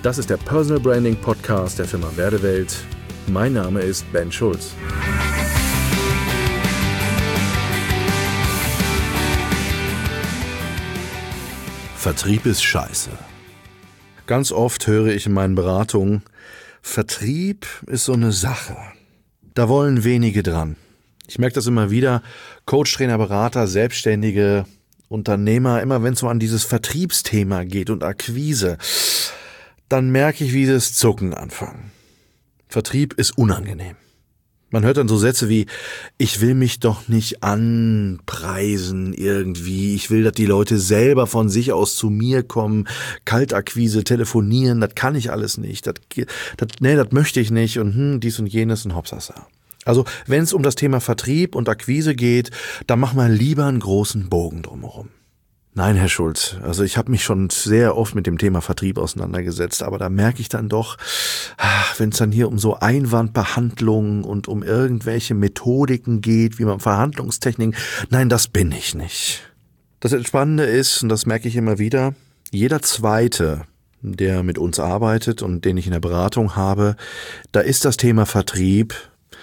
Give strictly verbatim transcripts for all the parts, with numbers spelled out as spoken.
Das ist der Personal Branding Podcast der Firma Werdewelt. Mein Name ist Ben Schulz. Vertrieb ist scheiße. Ganz oft höre ich in meinen Beratungen, Vertrieb ist so eine Sache. Da wollen wenige dran. Ich merke das immer wieder, Coach, Trainer, Berater, Selbstständige, Unternehmer, immer wenn es so an dieses Vertriebsthema geht und Akquise, dann merke ich, wie das Zucken anfangen. Vertrieb ist unangenehm. Man hört dann so Sätze wie, ich will mich doch nicht anpreisen irgendwie, ich will, dass die Leute selber von sich aus zu mir kommen, Kaltakquise, telefonieren, das kann ich alles nicht, das, das, nee, das möchte ich nicht und hm, dies und jenes und Hopsasa. Also wenn es um das Thema Vertrieb und Akquise geht, dann mach mal lieber einen großen Bogen drumherum. Nein, Herr Schulz, also ich habe mich schon sehr oft mit dem Thema Vertrieb auseinandergesetzt, aber da merke ich dann doch, wenn es dann hier um so Einwandbehandlungen und um irgendwelche Methodiken geht, wie man Verhandlungstechniken, nein, das bin ich nicht. Das Spannende ist, und das merke ich immer wieder, jeder Zweite, der mit uns arbeitet und den ich in der Beratung habe, da ist das Thema Vertrieb,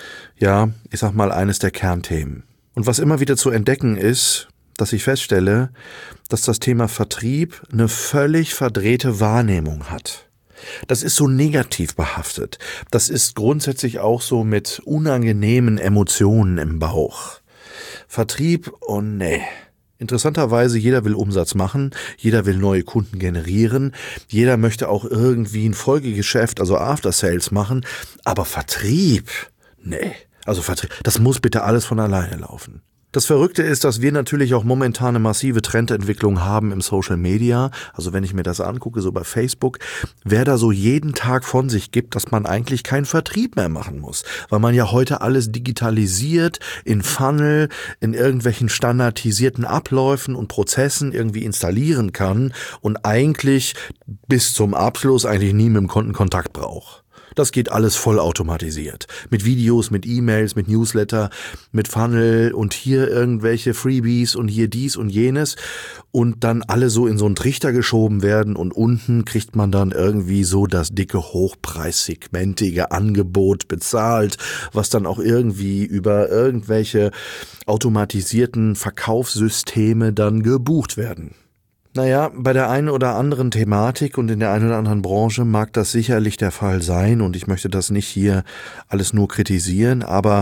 ja, ich sag mal, eines der Kernthemen. Und was immer wieder zu entdecken ist, dass ich feststelle, dass das Thema Vertrieb eine völlig verdrehte Wahrnehmung hat. Das ist so negativ behaftet. Das ist grundsätzlich auch so mit unangenehmen Emotionen im Bauch. Vertrieb, oh nee. Interessanterweise, jeder will Umsatz machen, jeder will neue Kunden generieren, jeder möchte auch irgendwie ein Folgegeschäft, also After Sales machen, aber Vertrieb, nee. Also Vertrieb, das muss bitte alles von alleine laufen. Das Verrückte ist, dass wir natürlich auch momentan eine massive Trendentwicklung haben im Social Media. Also wenn ich mir das angucke, so bei Facebook, wer da so jeden Tag von sich gibt, dass man eigentlich keinen Vertrieb mehr machen muss. Weil man ja heute alles digitalisiert, in Funnel, in irgendwelchen standardisierten Abläufen und Prozessen irgendwie installieren kann und eigentlich bis zum Abschluss eigentlich nie mit dem Kunden Kontakt braucht. Das geht alles vollautomatisiert. Mit Videos, mit E-Mails, mit Newsletter, mit Funnel und hier irgendwelche Freebies und hier dies und jenes und dann alle so in so einen Trichter geschoben werden und unten kriegt man dann irgendwie so das dicke, hochpreissegmentige Angebot bezahlt, was dann auch irgendwie über irgendwelche automatisierten Verkaufssysteme dann gebucht werden. Naja, bei der einen oder anderen Thematik und in der einen oder anderen Branche mag das sicherlich der Fall sein und ich möchte das nicht hier alles nur kritisieren, aber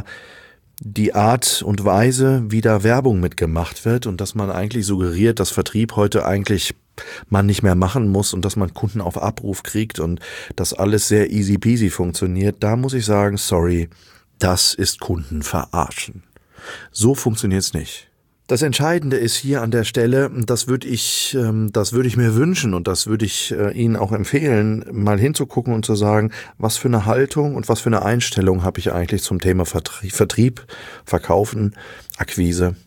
die Art und Weise, wie da Werbung mitgemacht wird und dass man eigentlich suggeriert, dass Vertrieb heute eigentlich man nicht mehr machen muss und dass man Kunden auf Abruf kriegt und dass alles sehr easy peasy funktioniert, da muss ich sagen, sorry, das ist Kunden verarschen. So funktioniert's nicht. Das Entscheidende ist hier an der Stelle, das würde ich, das würde ich mir wünschen und das würde ich Ihnen auch empfehlen, mal hinzugucken und zu sagen, was für eine Haltung und was für eine Einstellung habe ich eigentlich zum Thema Vertrieb, Vertrieb Verkaufen, Akquise.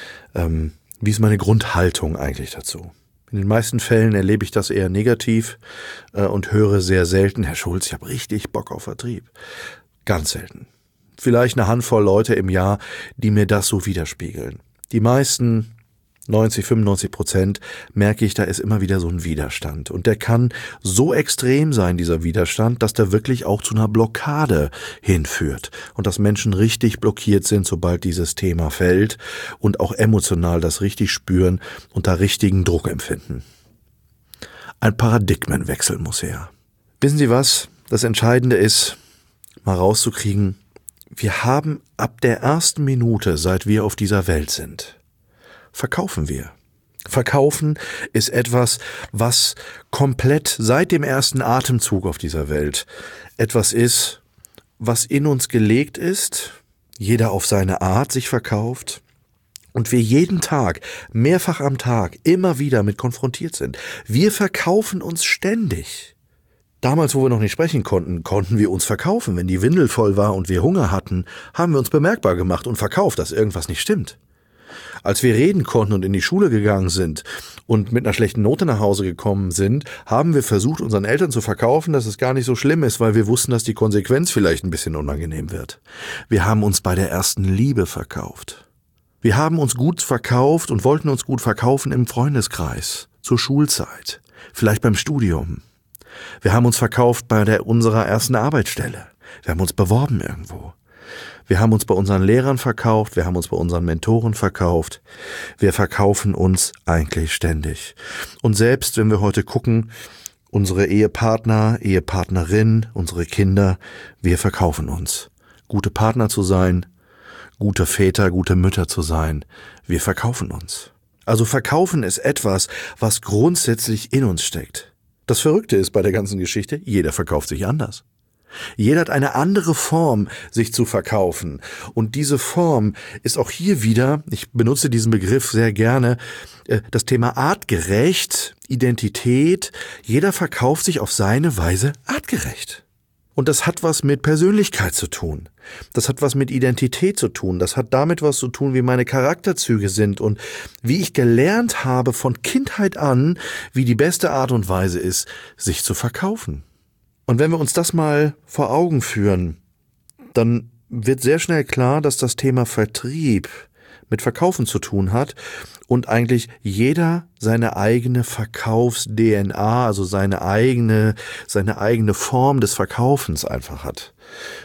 Ähm, wie ist meine Grundhaltung eigentlich dazu? In den meisten Fällen erlebe ich das eher negativ äh, und höre sehr selten, Herr Schulz, ich habe richtig Bock auf Vertrieb. Ganz selten. Vielleicht eine Handvoll Leute im Jahr, die mir das so widerspiegeln. Die meisten, neunzig, fünfundneunzig Prozent, merke ich, da ist immer wieder so ein Widerstand. Und der kann so extrem sein, dieser Widerstand, dass der wirklich auch zu einer Blockade hinführt. Und dass Menschen richtig blockiert sind, sobald dieses Thema fällt und auch emotional das richtig spüren und da richtigen Druck empfinden. Ein Paradigmenwechsel muss her. Wissen Sie was? Das Entscheidende ist, mal rauszukriegen, wir haben ab der ersten Minute, seit wir auf dieser Welt sind, verkaufen wir. Verkaufen ist etwas, was komplett seit dem ersten Atemzug auf dieser Welt etwas ist, was in uns gelegt ist, jeder auf seine Art sich verkauft und wir jeden Tag, mehrfach am Tag, immer wieder mit konfrontiert sind. Wir verkaufen uns ständig. Damals, wo wir noch nicht sprechen konnten, konnten wir uns verkaufen. Wenn die Windel voll war und wir Hunger hatten, haben wir uns bemerkbar gemacht und verkauft, dass irgendwas nicht stimmt. Als wir reden konnten und in die Schule gegangen sind und mit einer schlechten Note nach Hause gekommen sind, haben wir versucht, unseren Eltern zu verkaufen, dass es gar nicht so schlimm ist, weil wir wussten, dass die Konsequenz vielleicht ein bisschen unangenehm wird. Wir haben uns bei der ersten Liebe verkauft. Wir haben uns gut verkauft und wollten uns gut verkaufen im Freundeskreis, zur Schulzeit, vielleicht beim Studium. Wir haben uns verkauft bei der, unserer ersten Arbeitsstelle. Wir haben uns beworben irgendwo. Wir haben uns bei unseren Lehrern verkauft, wir haben uns bei unseren Mentoren verkauft. Wir verkaufen uns eigentlich ständig. Und selbst wenn wir heute gucken, unsere Ehepartner, Ehepartnerin, unsere Kinder, wir verkaufen uns. Gute Partner zu sein, gute Väter, gute Mütter zu sein, wir verkaufen uns. Also verkaufen ist etwas, was grundsätzlich in uns steckt. Das Verrückte ist bei der ganzen Geschichte, jeder verkauft sich anders. Jeder hat eine andere Form, sich zu verkaufen. Und diese Form ist auch hier wieder, ich benutze diesen Begriff sehr gerne, das Thema artgerecht, Identität. Jeder verkauft sich auf seine Weise artgerecht. Und das hat was mit Persönlichkeit zu tun. Das hat was mit Identität zu tun. Das hat damit was zu tun, wie meine Charakterzüge sind und wie ich gelernt habe von Kindheit an, wie die beste Art und Weise ist, sich zu verkaufen. Und wenn wir uns das mal vor Augen führen, dann wird sehr schnell klar, dass das Thema Vertrieb mit Verkaufen zu tun hat und eigentlich jeder seine eigene Verkaufs-D N A, also seine eigene, seine eigene Form des Verkaufens einfach hat.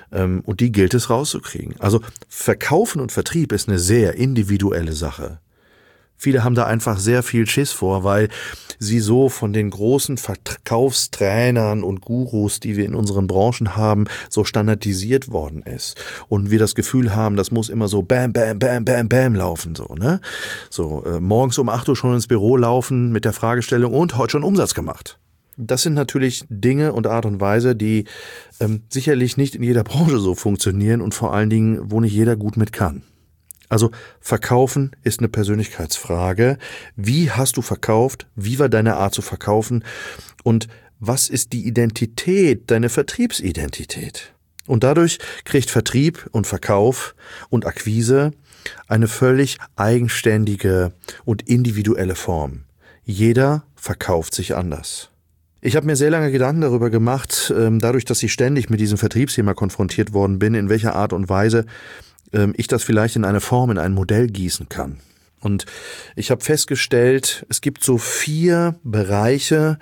Und die gilt es rauszukriegen. Also Verkaufen und Vertrieb ist eine sehr individuelle Sache. Viele haben da einfach sehr viel Schiss vor, weil sie so von den großen Verkaufstrainern und Gurus, die wir in unseren Branchen haben, so standardisiert worden ist. Und wir das Gefühl haben, das muss immer so bam, bam, bam, bam, bam laufen, so, ne? So, äh, morgens um acht Uhr schon ins Büro laufen mit der Fragestellung und heute schon Umsatz gemacht. Das sind natürlich Dinge und Art und Weise, die ähm, sicherlich nicht in jeder Branche so funktionieren und vor allen Dingen, wo nicht jeder gut mit kann. Also verkaufen ist eine Persönlichkeitsfrage. Wie hast du verkauft? Wie war deine Art zu verkaufen? Und was ist die Identität, deine Vertriebsidentität? Und dadurch kriegt Vertrieb und Verkauf und Akquise eine völlig eigenständige und individuelle Form. Jeder verkauft sich anders. Ich habe mir sehr lange Gedanken darüber gemacht, dadurch, dass ich ständig mit diesem Vertriebsthema konfrontiert worden bin, in welcher Art und Weise ich das vielleicht in eine Form, in ein Modell gießen kann. Und ich habe festgestellt, es gibt so vier Bereiche,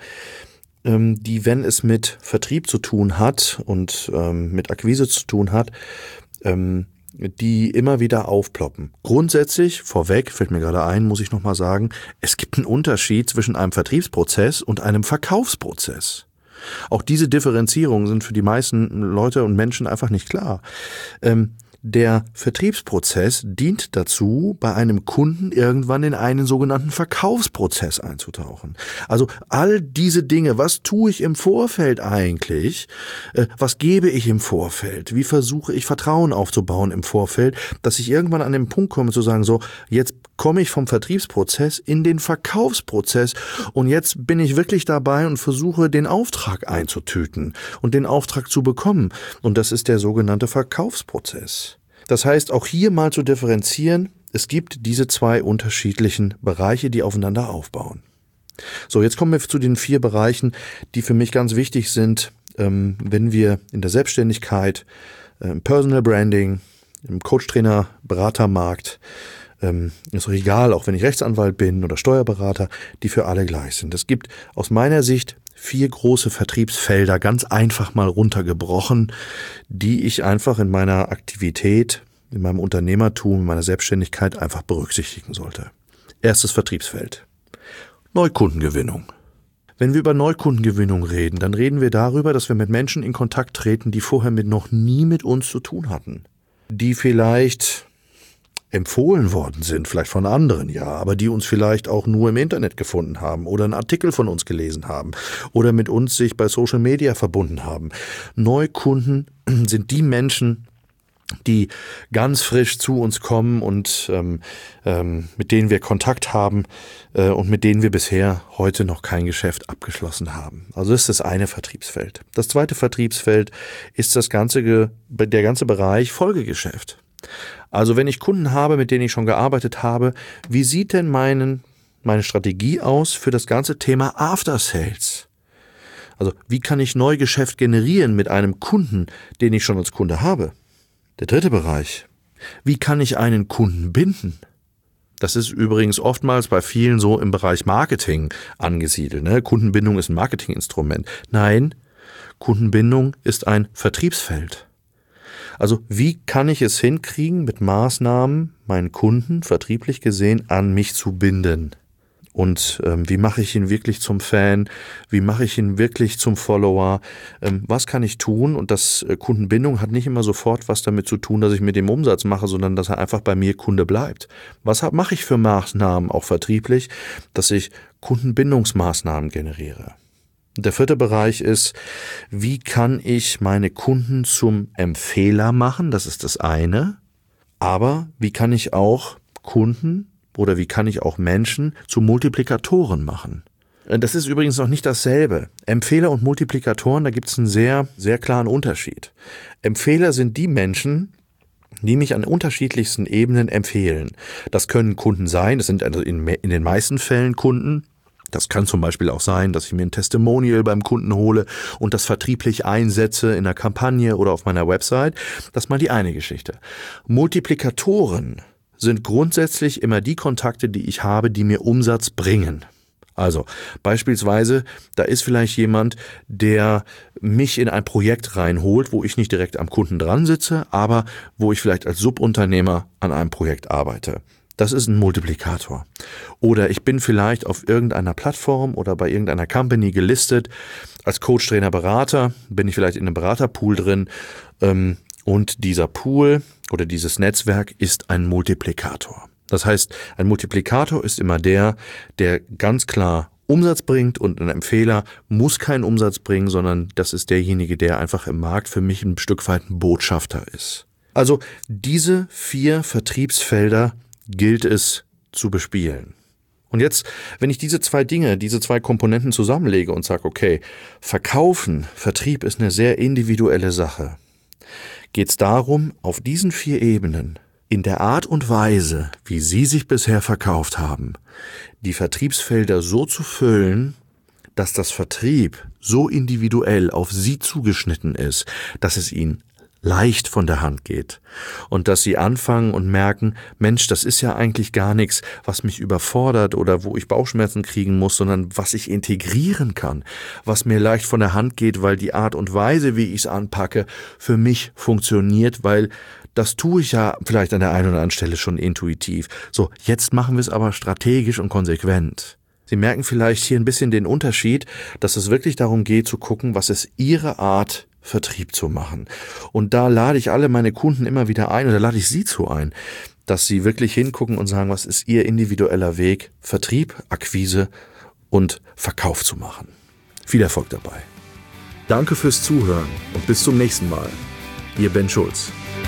die, wenn es mit Vertrieb zu tun hat und mit Akquise zu tun hat, die immer wieder aufploppen. Grundsätzlich, vorweg, fällt mir gerade ein, muss ich nochmal sagen, es gibt einen Unterschied zwischen einem Vertriebsprozess und einem Verkaufsprozess. Auch diese Differenzierungen sind für die meisten Leute und Menschen einfach nicht klar. Ähm, Der Vertriebsprozess dient dazu, bei einem Kunden irgendwann in einen sogenannten Verkaufsprozess einzutauchen. Also all diese Dinge, was tue ich im Vorfeld eigentlich? Was gebe ich im Vorfeld? Wie versuche ich Vertrauen aufzubauen im Vorfeld, dass ich irgendwann an den Punkt komme zu sagen, so, jetzt komme ich vom Vertriebsprozess in den Verkaufsprozess und jetzt bin ich wirklich dabei und versuche, den Auftrag einzutüten und den Auftrag zu bekommen. Und das ist der sogenannte Verkaufsprozess. Das heißt, auch hier mal zu differenzieren, es gibt diese zwei unterschiedlichen Bereiche, die aufeinander aufbauen. So, jetzt kommen wir zu den vier Bereichen, die für mich ganz wichtig sind, ähm, wenn wir in der Selbstständigkeit, äh, im Personal Branding, im Coach-Trainer, Beratermarkt, ähm, ist auch egal, auch wenn ich Rechtsanwalt bin oder Steuerberater, die für alle gleich sind. Es gibt aus meiner Sicht vier große Vertriebsfelder, ganz einfach mal runtergebrochen, die ich einfach in meiner Aktivität, in meinem Unternehmertum, in meiner Selbstständigkeit einfach berücksichtigen sollte. Erstes Vertriebsfeld: Neukundengewinnung. Wenn wir über Neukundengewinnung reden, dann reden wir darüber, dass wir mit Menschen in Kontakt treten, die vorher mit noch nie mit uns zu tun hatten. Die vielleicht empfohlen worden sind, vielleicht von anderen, ja, aber die uns vielleicht auch nur im Internet gefunden haben oder einen Artikel von uns gelesen haben oder mit uns sich bei Social Media verbunden haben. Neukunden sind die Menschen, die ganz frisch zu uns kommen und ähm, ähm, mit denen wir Kontakt haben äh, und mit denen wir bisher heute noch kein Geschäft abgeschlossen haben. Also das ist das eine Vertriebsfeld. Das zweite Vertriebsfeld ist das ganze, der ganze Bereich Folgegeschäft. Also wenn ich Kunden habe, mit denen ich schon gearbeitet habe, wie sieht denn meinen, meine Strategie aus für das ganze Thema After Sales? Also wie kann ich Neugeschäft generieren mit einem Kunden, den ich schon als Kunde habe? Der dritte Bereich: Wie kann ich einen Kunden binden? Das ist übrigens oftmals bei vielen so im Bereich Marketing angesiedelt. Ne? Kundenbindung ist ein Marketinginstrument. Nein, Kundenbindung ist ein Vertriebsfeld. Also wie kann ich es hinkriegen, mit Maßnahmen meinen Kunden vertrieblich gesehen an mich zu binden? Und ähm, wie mache ich ihn wirklich zum Fan? Wie mache ich ihn wirklich zum Follower? Ähm, was kann ich tun? Und das äh, Kundenbindung hat nicht immer sofort was damit zu tun, dass ich mit dem Umsatz mache, sondern dass er einfach bei mir Kunde bleibt. Was hab, mache ich für Maßnahmen, auch vertrieblich, dass ich Kundenbindungsmaßnahmen generiere? Und der vierte Bereich ist, wie kann ich meine Kunden zum Empfehler machen? Das ist das eine. Aber wie kann ich auch Kunden oder wie kann ich auch Menschen zu Multiplikatoren machen? Das ist übrigens noch nicht dasselbe. Empfehler und Multiplikatoren, da gibt es einen sehr, sehr klaren Unterschied. Empfehler sind die Menschen, die mich an unterschiedlichsten Ebenen empfehlen. Das können Kunden sein, das sind also in, in den meisten Fällen Kunden. Das kann zum Beispiel auch sein, dass ich mir ein Testimonial beim Kunden hole und das vertrieblich einsetze in einer Kampagne oder auf meiner Website. Das ist mal die eine Geschichte. Multiplikatoren sind grundsätzlich immer die Kontakte, die ich habe, die mir Umsatz bringen. Also beispielsweise, da ist vielleicht jemand, der mich in ein Projekt reinholt, wo ich nicht direkt am Kunden dran sitze, aber wo ich vielleicht als Subunternehmer an einem Projekt arbeite. Das ist ein Multiplikator. Oder ich bin vielleicht auf irgendeiner Plattform oder bei irgendeiner Company gelistet. Als Coach, Trainer, Berater bin ich vielleicht in einem Beraterpool drin. Ähm, Und dieser Pool oder dieses Netzwerk ist ein Multiplikator. Das heißt, ein Multiplikator ist immer der, der ganz klar Umsatz bringt und ein Empfehler muss keinen Umsatz bringen, sondern das ist derjenige, der einfach im Markt für mich ein Stück weit ein Botschafter ist. Also diese vier Vertriebsfelder gilt es zu bespielen. Und jetzt, wenn ich diese zwei Dinge, diese zwei Komponenten zusammenlege und sage, okay, Verkaufen, Vertrieb ist eine sehr individuelle Sache, geht es darum, auf diesen vier Ebenen, in der Art und Weise, wie Sie sich bisher verkauft haben, die Vertriebsfelder so zu füllen, dass das Vertrieb so individuell auf Sie zugeschnitten ist, dass es Ihnen leicht von der Hand geht und dass Sie anfangen und merken, Mensch, das ist ja eigentlich gar nichts, was mich überfordert oder wo ich Bauchschmerzen kriegen muss, sondern was ich integrieren kann, was mir leicht von der Hand geht, weil die Art und Weise, wie ich es anpacke, für mich funktioniert, weil das tue ich ja vielleicht an der einen oder anderen Stelle schon intuitiv. So, jetzt machen wir es aber strategisch und konsequent. Sie merken vielleicht hier ein bisschen den Unterschied, dass es wirklich darum geht zu gucken, was ist Ihre Art, Vertrieb zu machen. Und da lade ich alle meine Kunden immer wieder ein oder lade ich Sie zu ein, dass Sie wirklich hingucken und sagen, was ist Ihr individueller Weg, Vertrieb, Akquise und Verkauf zu machen. Viel Erfolg dabei. Danke fürs Zuhören und bis zum nächsten Mal. Ihr Ben Schulz.